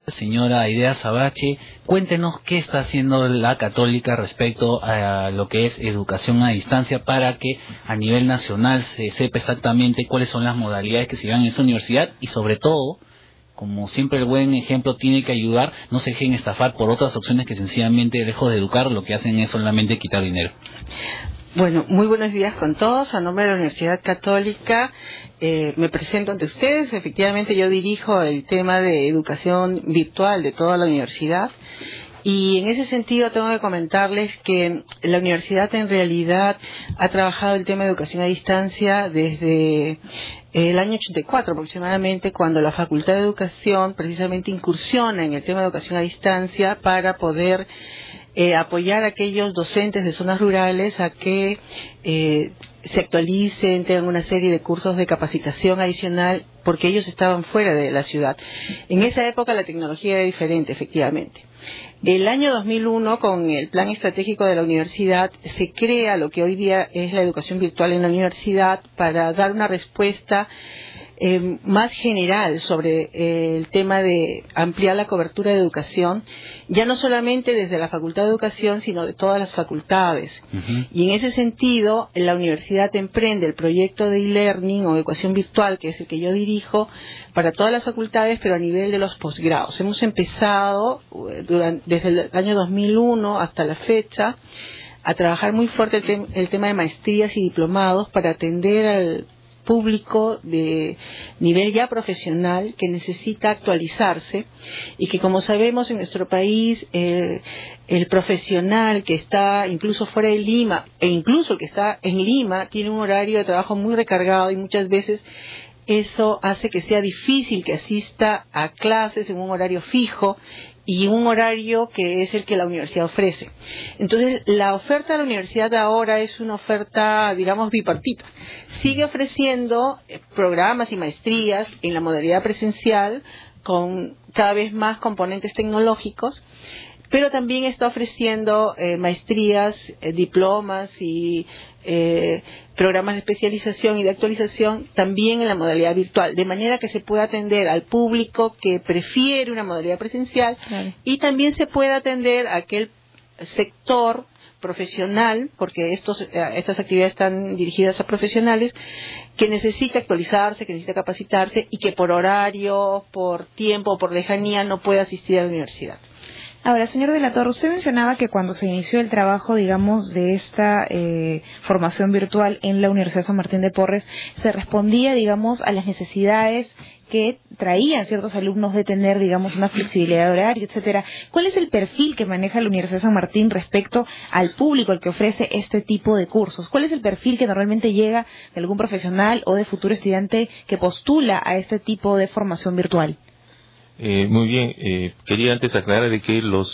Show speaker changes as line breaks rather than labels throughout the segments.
Señora Aidea Sabache, cuéntenos qué está haciendo la Católica respecto a lo que es educación a distancia para que a nivel nacional se sepa exactamente cuáles son las modalidades que se llevan en esta universidad y sobre todo, como siempre el buen ejemplo tiene que ayudar, no se dejen estafar por otras opciones que sencillamente lejos de educar lo que hacen es solamente quitar dinero.
Bueno, muy buenos días con todos. A nombre de la Universidad Católica me presento ante ustedes. Efectivamente, yo dirijo el tema de educación virtual de toda la universidad. Y en ese sentido tengo que comentarles que la universidad en realidad ha trabajado el tema de educación a distancia desde el año 84 aproximadamente, cuando la Facultad de Educación precisamente incursiona en el tema de educación a distancia para poder apoyar a aquellos docentes de zonas rurales a que se actualicen, tengan una serie de cursos de capacitación adicional, porque ellos estaban fuera de la ciudad. En esa época la tecnología era diferente, efectivamente. El año 2001, con el plan estratégico de la universidad, se crea lo que hoy día es la educación virtual en la universidad para dar una respuesta más general sobre el tema de ampliar la cobertura de educación, ya no solamente desde la Facultad de Educación, sino de todas las facultades. Y en ese sentido, la universidad emprende el proyecto de e-learning o educación virtual, que es el que yo dirijo, para todas las facultades, pero a nivel de los posgrados. Hemos empezado desde el año 2001 hasta la fecha a trabajar muy fuerte el tema de maestrías y diplomados para atender al público de nivel ya profesional que necesita actualizarse y que, como sabemos, en nuestro país el profesional que está incluso fuera de Lima e incluso el que está en Lima tiene un horario de trabajo muy recargado y muchas veces eso hace que sea difícil que asista a clases en un horario fijo y un horario que es el que la universidad ofrece. Entonces, la oferta de la universidad ahora es una oferta, digamos, bipartita. Sigue ofreciendo programas y maestrías en la modalidad presencial con cada vez más componentes tecnológicos, pero también está ofreciendo maestrías, diplomas y programas de especialización y de actualización también en la modalidad virtual, de manera que se pueda atender al público que prefiere una modalidad presencial, claro, y también se pueda atender a aquel sector profesional, porque estas actividades están dirigidas a profesionales, que necesita actualizarse, que necesita capacitarse y que por horario, por tiempo, por lejanía no puede asistir a la universidad.
Ahora, señor de la Torre, usted mencionaba que cuando se inició el trabajo, digamos, de esta formación virtual en la Universidad San Martín de Porres, se respondía, digamos, a las necesidades que traían ciertos alumnos de tener, digamos, una flexibilidad de horario, etcétera. ¿Cuál es el perfil que maneja la Universidad San Martín respecto al público al que ofrece este tipo de cursos? ¿Cuál es el perfil que normalmente llega de algún profesional o de futuro estudiante que postula a este tipo de formación virtual?
Muy bien, quería antes aclarar de que los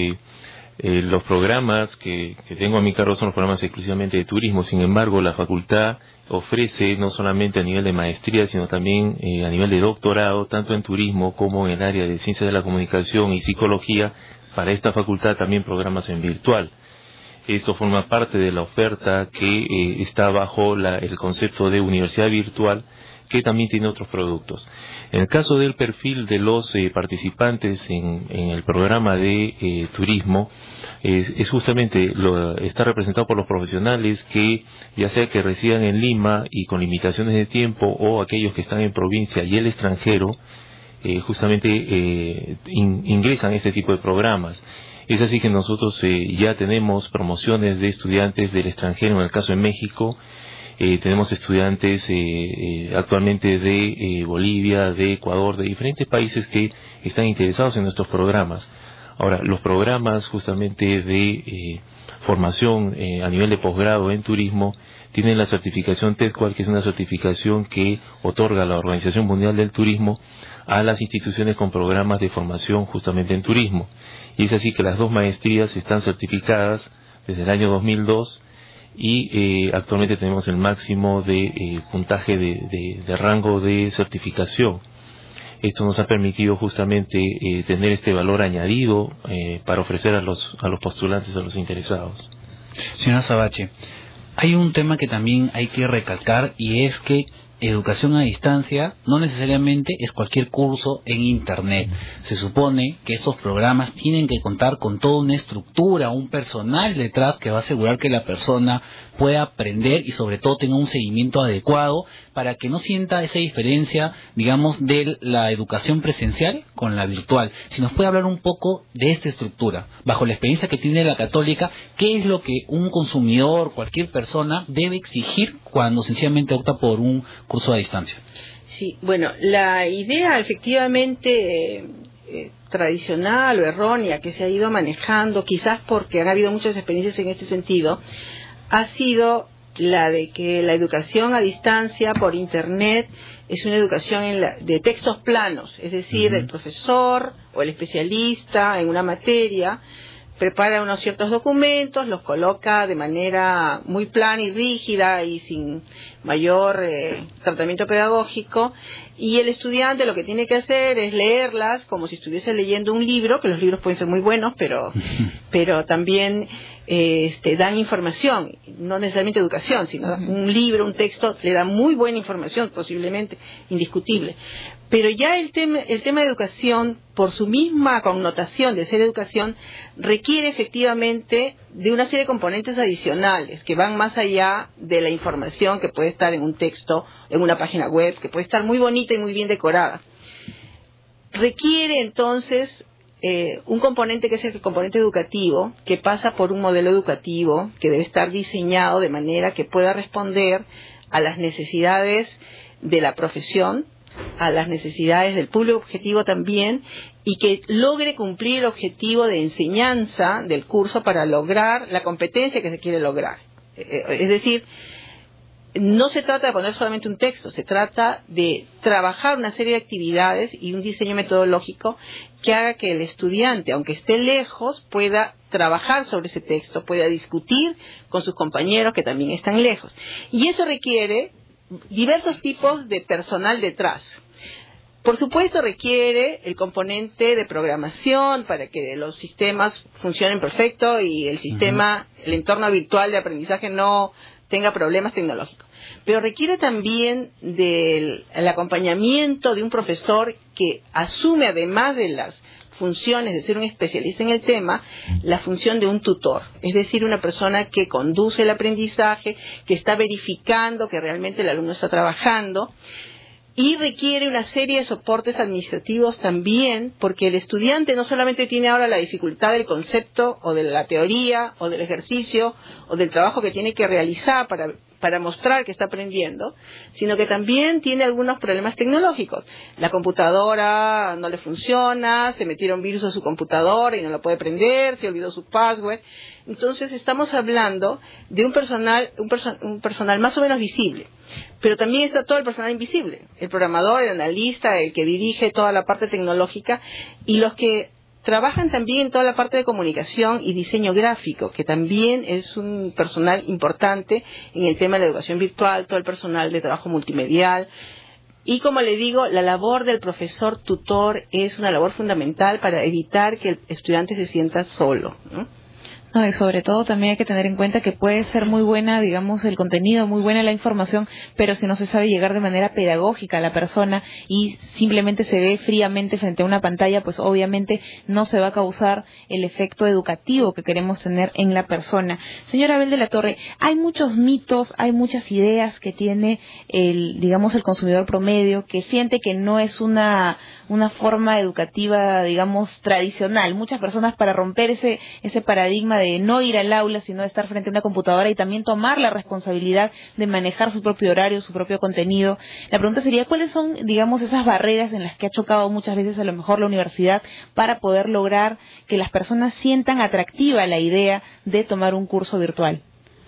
programas que tengo a mi cargo son los programas exclusivamente de turismo. Sin embargo, la facultad ofrece no solamente a nivel de maestría, sino también a nivel de doctorado, tanto en turismo como en el área de ciencias de la comunicación y psicología. Para esta facultad también programas en virtual. Esto forma parte de la oferta que está bajo el concepto de universidad virtual, que también tiene otros productos. En el caso del perfil de los participantes en el programa de turismo, es justamente está representado por los profesionales que, ya sea que residan en Lima y con limitaciones de tiempo, o aquellos que están en provincia y el extranjero, justamente ingresan a este tipo de programas. Es así que nosotros ya tenemos promociones de estudiantes del extranjero, en el caso de México. Tenemos estudiantes actualmente de Bolivia, de Ecuador, de diferentes países que están interesados en nuestros programas. Ahora, los programas justamente de formación a nivel de posgrado en turismo tienen la certificación TEDQUAL, que es una certificación que otorga la Organización Mundial del Turismo a las instituciones con programas de formación justamente en turismo. Y es así que las dos maestrías están certificadas desde el año 2002 y actualmente tenemos el máximo de puntaje de rango de certificación. Esto nos ha permitido justamente tener este valor añadido para ofrecer a los postulantes, a los interesados.
Señora Sabache, hay un tema que también hay que recalcar, y es que educación a distancia no necesariamente es cualquier curso en Internet. Se supone que estos programas tienen que contar con toda una estructura, un personal detrás que va a asegurar que la persona pueda aprender y sobre todo tenga un seguimiento adecuado para que no sienta esa diferencia, digamos, de la educación presencial con la virtual. Si nos puede hablar un poco de esta estructura, bajo la experiencia que tiene la Católica, ¿qué es lo que un consumidor, cualquier persona, debe exigir cuando sencillamente opta por un curso a distancia?
Sí, bueno, la idea efectivamente tradicional o errónea que se ha ido manejando, quizás porque han habido muchas experiencias en este sentido, ha sido la de que la educación a distancia por Internet es una educación de textos planos, es decir, el profesor o el especialista en una materia prepara unos ciertos documentos, los coloca de manera muy plana y rígida y sin mayor tratamiento pedagógico, y el estudiante lo que tiene que hacer es leerlas como si estuviese leyendo un libro, que los libros pueden ser muy buenos, pero también dan información, no necesariamente educación, sino un libro, un texto, le da muy buena información, posiblemente indiscutible. Pero ya el tema de educación, por su misma connotación de ser educación, requiere efectivamente de una serie de componentes adicionales que van más allá de la información que puede estar en un texto, en una página web, que puede estar muy bonita y muy bien decorada. Requiere entonces un componente que es el componente educativo, que pasa por un modelo educativo que debe estar diseñado de manera que pueda responder a las necesidades de la profesión, a las necesidades del público objetivo también, y que logre cumplir el objetivo de enseñanza del curso para lograr la competencia que se quiere lograr. Es decir, no se trata de poner solamente un texto, se trata de trabajar una serie de actividades y un diseño metodológico que haga que el estudiante, aunque esté lejos, pueda trabajar sobre ese texto, pueda discutir con sus compañeros que también están lejos. Y eso requiere diversos tipos de personal detrás. Por supuesto, requiere el componente de programación para que los sistemas funcionen perfecto y el sistema, el entorno virtual de aprendizaje no tenga problemas tecnológicos. Pero requiere también del acompañamiento de un profesor que asume, además de las funciones de ser un especialista en el tema, la función de un tutor, es decir, una persona que conduce el aprendizaje, que está verificando que realmente el alumno está trabajando, y requiere una serie de soportes administrativos también, porque el estudiante no solamente tiene ahora la dificultad del concepto o de la teoría o del ejercicio o del trabajo que tiene que realizar para mostrar que está aprendiendo, sino que también tiene algunos problemas tecnológicos. La computadora no le funciona, se metieron virus a su computadora y no lo puede prender, se olvidó su password. Entonces estamos hablando de un personal más o menos visible, pero también está todo el personal invisible, el programador, el analista, el que dirige toda la parte tecnológica y los que trabajan también en toda la parte de comunicación y diseño gráfico, que también es un personal importante en el tema de la educación virtual, todo el personal de trabajo multimedial. Y como le digo, la labor del profesor tutor es una labor fundamental para evitar que el estudiante se sienta solo, ¿no?
No, y sobre todo también hay que tener en cuenta que puede ser muy buena, digamos, el contenido, muy buena la información, pero si no se sabe llegar de manera pedagógica a la persona y simplemente se ve fríamente frente a una pantalla, pues obviamente no se va a causar el efecto educativo que queremos tener en la persona. Señora Abel de la Torre, hay muchos mitos, hay muchas ideas que tiene el consumidor promedio, que siente que no es una forma educativa, digamos, tradicional. Muchas personas, para romper ese paradigma de no ir al aula, sino de estar frente a una computadora y también tomar la responsabilidad de manejar su propio horario, su propio contenido. La pregunta sería, ¿cuáles son, digamos, esas barreras en las que ha chocado muchas veces a lo mejor la universidad para poder lograr que las personas sientan atractiva la idea de tomar un curso virtual?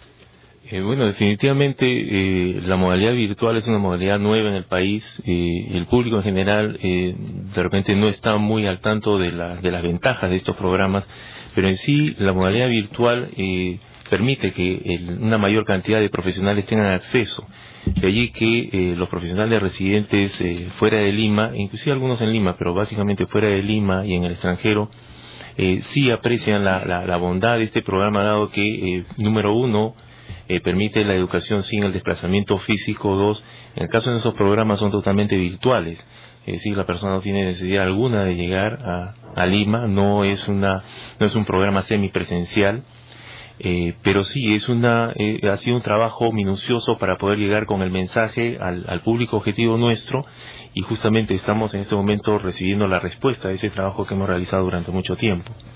Bueno, definitivamente la modalidad virtual es una modalidad nueva en el país. El público en general de repente no está muy al tanto de las ventajas de estos programas, pero en sí la modalidad virtual permite que una mayor cantidad de profesionales tengan acceso. De allí que los profesionales residentes fuera de Lima, inclusive algunos en Lima, pero básicamente fuera de Lima y en el extranjero, sí aprecian la bondad de este programa, dado que, número uno, permite la educación sin el desplazamiento físico. 2, en el caso de esos programas son totalmente virtuales, es decir, la persona no tiene necesidad alguna de llegar a Lima, no es un programa semipresencial, pero sí ha sido un trabajo minucioso para poder llegar con el mensaje al público objetivo nuestro, y justamente estamos en este momento recibiendo la respuesta de ese trabajo que hemos realizado durante mucho tiempo.